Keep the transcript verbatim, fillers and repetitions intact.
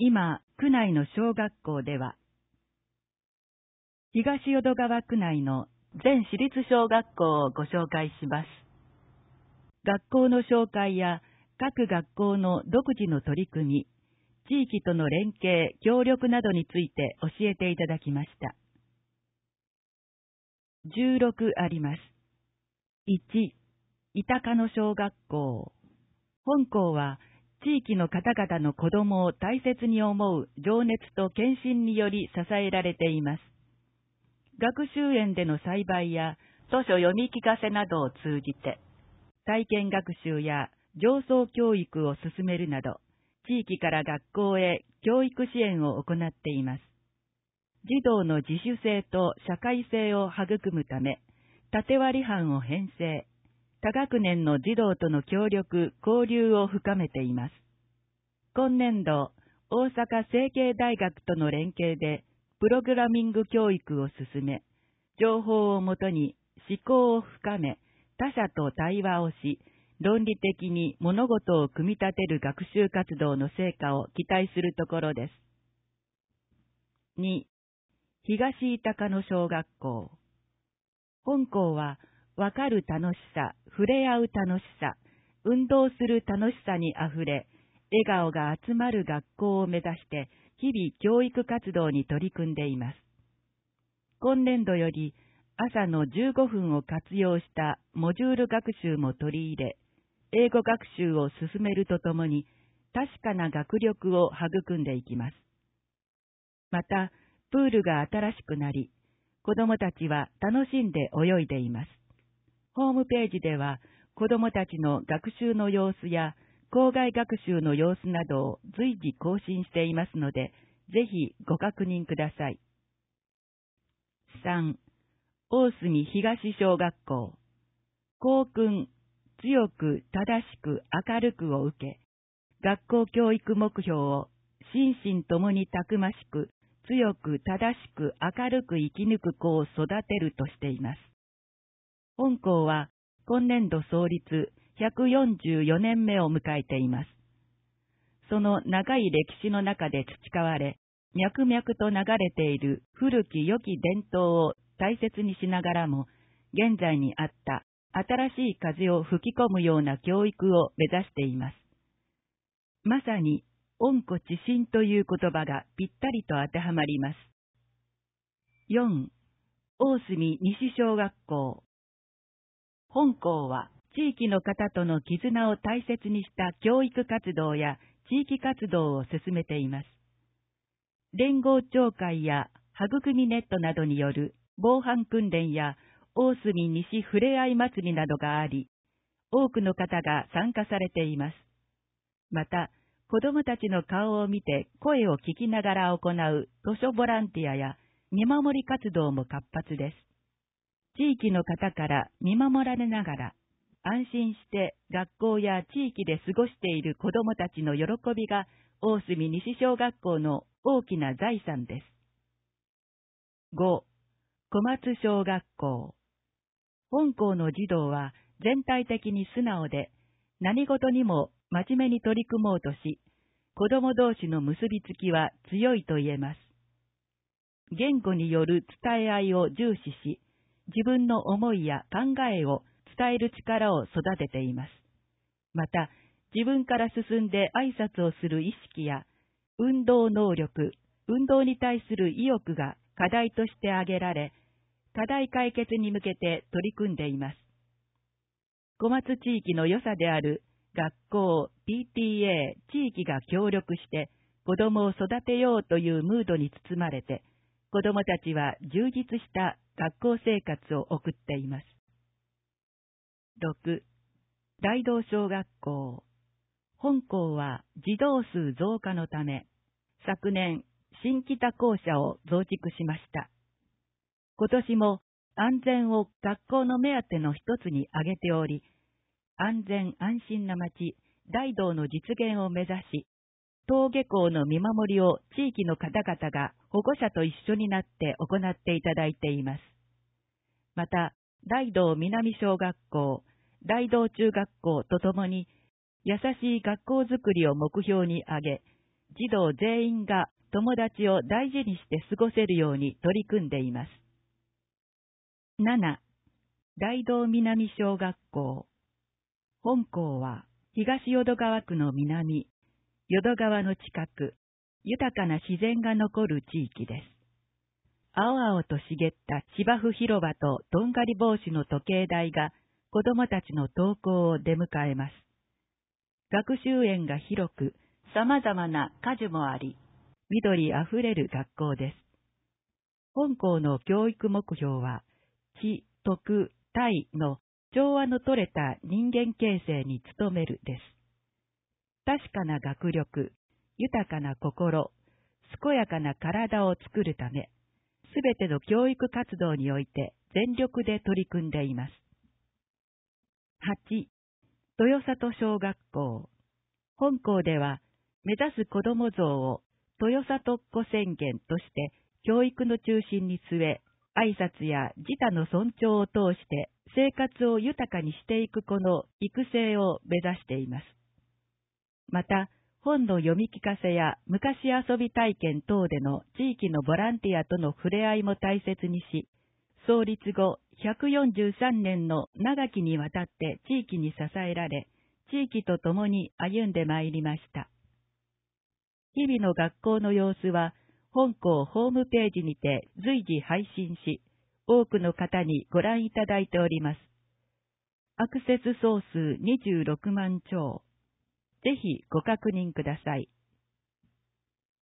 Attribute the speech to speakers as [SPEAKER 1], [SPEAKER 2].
[SPEAKER 1] 今、区内の小学校では、東淀川区内の全私立小学校をご紹介します。学校の紹介や各学校の独自の取り組み、地域との連携、協力などについて教えていただきました。じゅうろくあります。いち、板鹿野小学校。本校は地域の方々の子供を大切に思う情熱と献身により支えられています。学習園での栽培や図書読み聞かせなどを通じて、体験学習や情操教育を進めるなど、地域から学校へ教育支援を行っています。児童の自主性と社会性を育むため、縦割り班を編成、多学年の児童との協力・交流を深めています。今年度、大阪成蹊大学との連携で、プログラミング教育を進め、情報をもとに思考を深め、他者と対話をし、論理的に物事を組み立てる学習活動の成果を期待するところです。に、東板鹿野小学校。本校は、わかる楽しさ、触れ合う楽しさ、運動する楽しさにあふれ、笑顔が集まる学校を目指して、日々教育活動に取り組んでいます。今年度より、朝のじゅうごふんを活用したモジュール学習も取り入れ、英語学習を進めるとともに、確かな学力を育んでいきます。また、プールが新しくなり、子どもたちは楽しんで泳いでいます。ホームページでは、子どもたちの学習の様子や、校外学習の様子などを随時更新していますので、ぜひご確認ください。さん、大隅東小学校。校訓、強く正しく明るくを受け、学校教育目標を心身ともにたくましく、強く正しく明るく生き抜く子を育てるとしています。本校は今年度創立ひゃくよんじゅうよねんめを迎えています。その長い歴史の中で培われ、脈々と流れている古き良き伝統を大切にしながらも、現在にあった新しい風を吹き込むような教育を目指しています。まさに、温故知新という言葉がぴったりと当てはまります。よん、大隅西小学校。本校は地域の方との絆を大切にした教育活動や地域活動を進めています。連合協会や育みネットなどによる防犯訓練や大隅西ふれあい祭りなどがあり、多くの方が参加されています。また、子どもたちの顔を見て声を聞きながら行う図書ボランティアや見守り活動も活発です。地域の方から見守られながら、安心して学校や地域で過ごしている子どもたちの喜びが大隅西小学校の大きな財産です。ご、小松小学校。本校の児童は全体的に素直で、何事にも真面目に取り組もうとし、子ども同士の結びつきは強いと言えます。言語による伝え合いを重視し、自分の思いや考えを伝える力を育てています。また、自分から進んで挨拶をする意識や、運動能力、運動に対する意欲が課題として挙げられ、課題解決に向けて取り組んでいます。小松地域の良さである学校、ピーティーエー、地域が協力して子どもを育てようというムードに包まれて、子どもたちは充実した学校生活を送っています。ろく、大道小学校。本校は児童数増加のため、昨年、新北校舎を増築しました。今年も安全を学校の目当ての一つに挙げており、安全安心な町、大道の実現を目指し、登下校の見守りを地域の方々が保護者と一緒になって行っていただいています。また、大道南小学校、大道中学校とともに、優しい学校づくりを目標に挙げ、 児童全員が友達を大事にして過ごせるように取り組んでいます。なな. 大道南小学校。本校は東淀川区の南、淀川の近く、豊かな自然が残る地域です。青々と茂った芝生広場ととんがり帽子の時計台が子供たちの登校を出迎えます。学習園が広く、様々な果樹もあり、緑あふれる学校です。本校の教育目標は、知、徳、体の調和の取れた人間形成に努めるです。確かな学力、豊かな心、健やかな体を作るため、すべての教育活動において全力で取り組んでいます。はち. 豊里小学校。本校では、目指す子ども像を豊里っ子宣言として教育の中心に据え、挨拶や自他の尊重を通して生活を豊かにしていく子の育成を目指しています。また、本の読み聞かせや昔遊び体験等での地域のボランティアとの触れ合いも大切にし、創立後ひゃくよんじゅうさんねんの長きにわたって地域に支えられ、地域と共に歩んでまいりました。日々の学校の様子は、本校ホームページにて随時配信し、多くの方にご覧いただいております。アクセス総数にじゅうろくまんちょう。ぜひご確認ください。